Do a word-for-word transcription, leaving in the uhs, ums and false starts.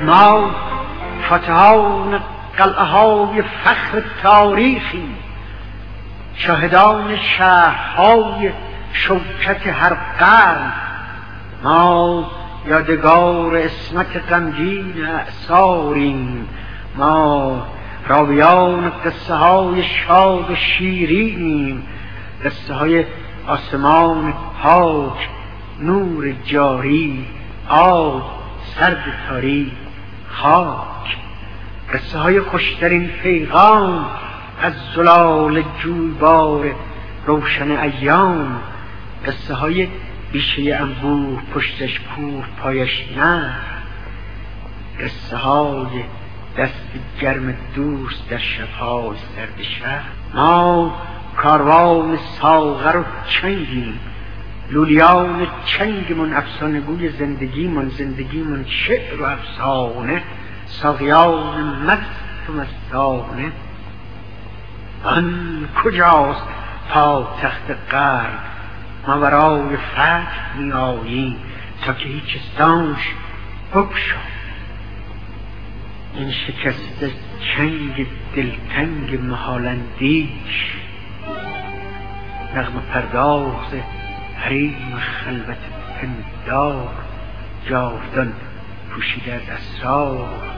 ما فتحان قلعه های فخر تاریخی، شاهدان شهرهای شوکت هر قرن. ما یادگار عصمت غمگین اعصاریم، ما راویان قصه های شاد و شیرینیم، قصه های آسمان پاک، نور جاری، آب سرد تاریک، خاک. قصه های خوشترین پیغام از زلال جویبار روشن ایام، قصه های بیشه انبوه پشتش کور پایش نه، قصه های دست گرم دوست در شبهای سرد شهر. ما کاروان ساغر و چنگیم، لولیان چنگمون افسانه گوی زندگیمون، زندگیمون شعر و افسانه، ساقیان مست و مستانه. آن کجاست پایتخت غرب؟ ما برای فتح می آییم تا که هیچ استانش بگشاد. این شکست چنگ دلتنگ محالندیش، نغمه پرداز حریم خلوت پندار، جاودان پوشیده از اسرار.